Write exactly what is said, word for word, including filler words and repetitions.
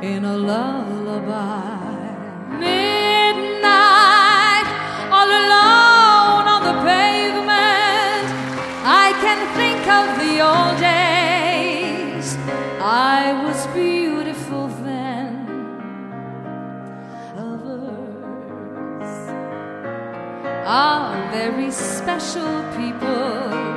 in a lullaby. Midnight, all alone on the pavement, I can think of the old days. I was beautiful then. Lovers are very special people.